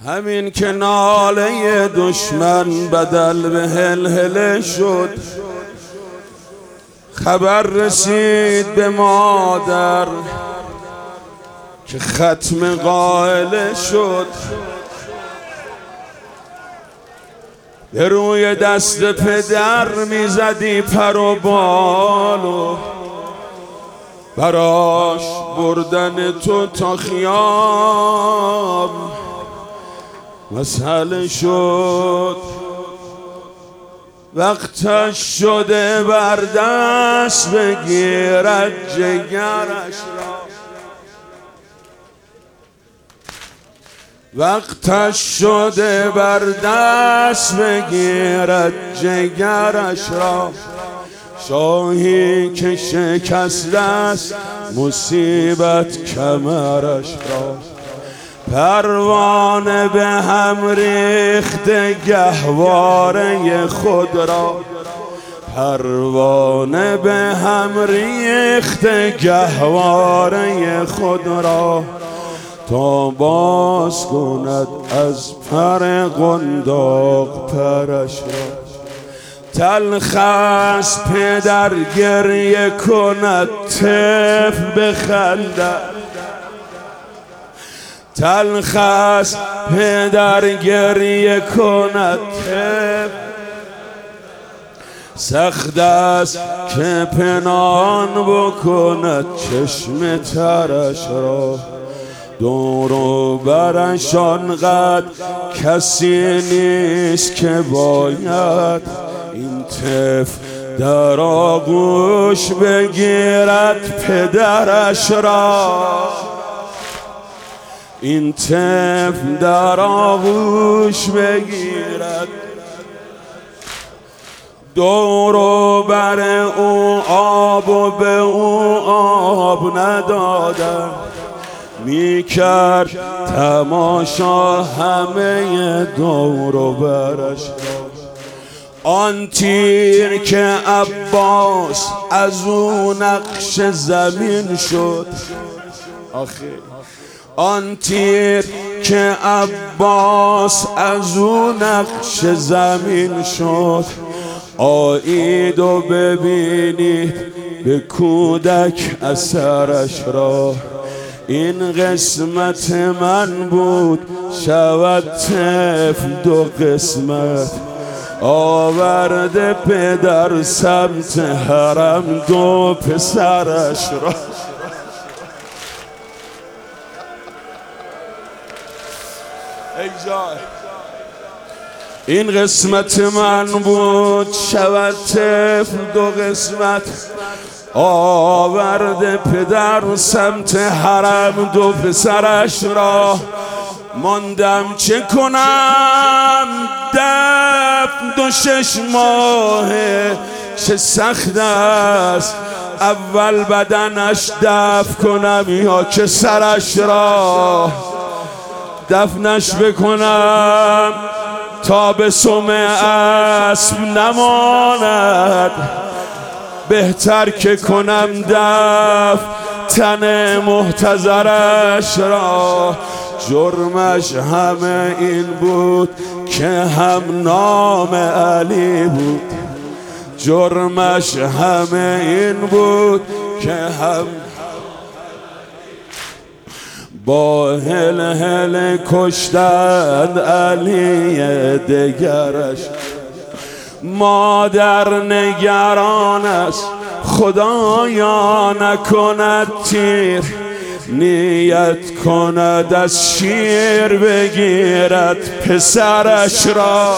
همین که ناله دشمن بدل به هلهله شد، خبر رسید به مادر که ختم قائله شد. به روی دست پدر میزدی پر و بالو، براش بردن تو تا خیام مسئله شد. وقتش شده بر دست بگیرد جگرش را، وقتش شده بر دست بگیرد جگرش را. شاهی که شکسته است مصیبت کمرش را، پروانه به هم ریخته گهواره خود را، پروانه به هم ریخته گهواره خود را. تا باز کند از پر قنداق پرش را، تلخ است پدر گریه کند طفل بخندد، تلخ است پدر گریه کند طفل، سخت است که پنهان بکند چشم ترش را. دور و برش آنقدر کسی نیست که باید این طفل در آغوش بگیرد پدرش را، این طفل در آغوش بگیرد. دور و بر او آب و به او آب ندادن، میکرد تماشا همه دور و برش را. آن تیر که عباس از او نقش زمین شد، آن تیر که عباس از او نقش زمین شد. آیید و ببینید به کودک اثرش را، این قسمت من بود شود طفل دو قسمت. آورده پدر سمت حرم دو پسرش را. ای جای این قسمت من بود شود طفل دو قسمت. آورده پدر سمت حرم دو پسرش را. ماندم چه کنم دفن دو 6 ماهه چه سخت است، اول بدنش دفن کنم یا که سرش را دفنش بکنم تا به سم اسب نماند. بهتر که کنم دفن تن محتضرش را. جرمش همه این بود که هم نام علی بود، جرمش همه این بود که هم با هل کشتند علی دگرش. مادر نگران است خدایا نکند تیر، نیت کند از شیر بگیرد پسرش را.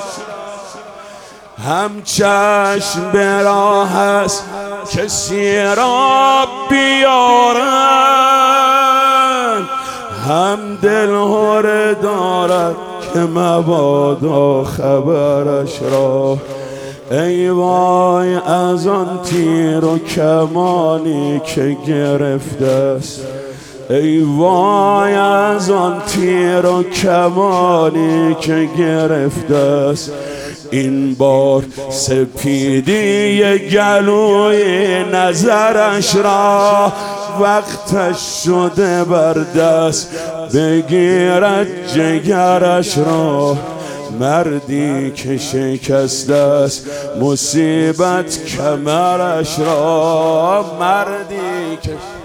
هم چشم به راه است کسی را بیارند، هم دل هره دارد که مبادا خبرش را. ای وای از آن تیر و کمانی که گرفته است، ای وای از آن تیر و کمانی که گرفته است. این بار سپیدی گلوی نظرش را وقتش شده بر دست بگیرد جگرش را. مردی که شکسته است مصیبت کمرش را. مردی که